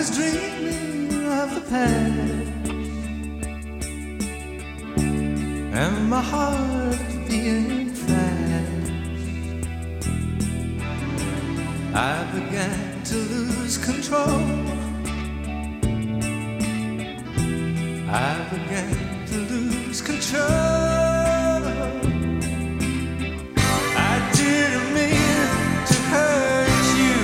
was dreaming of the past, and my heart beating fast. I began to lose control. I began to lose control. I didn't mean to hurt you.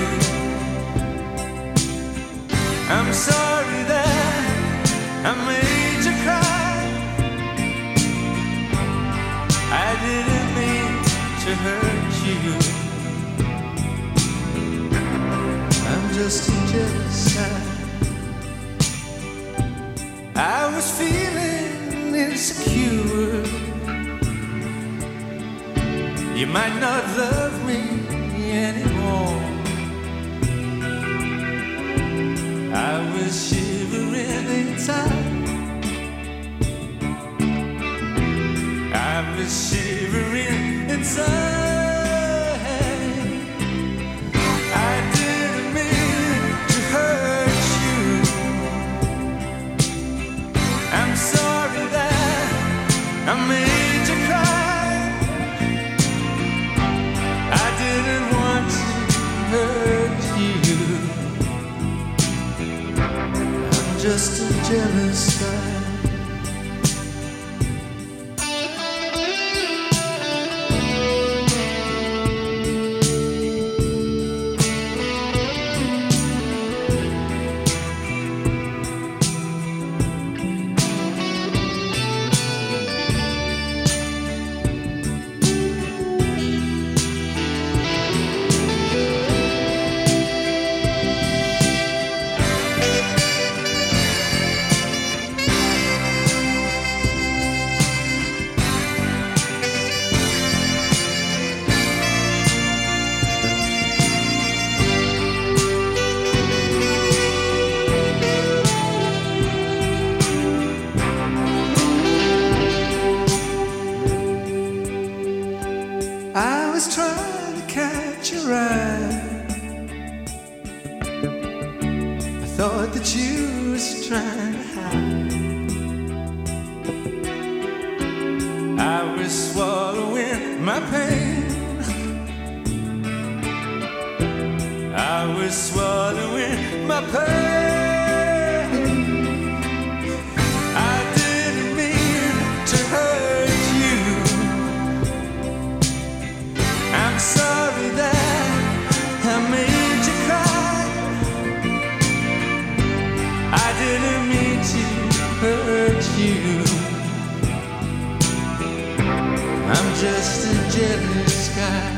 I'm sorry that I made you cry. I didn't mean to hurt you. I'm just a jealous guy. I was feeling insecure. You might not love me anymore. I was shivering inside. I was shivering inside. I didn't mean to hurt you. I'm sorry that I made you cry. I didn't want to hurt you. I'm just a jealous guy. I was trying to catch your eye. I thought that you was trying to hide. I was swallowing my pain. I was swallowing my pain. I didn't mean to hurt you. I'm sorry that I made you cry. I didn't mean to hurt you. I'm just a jealous guy.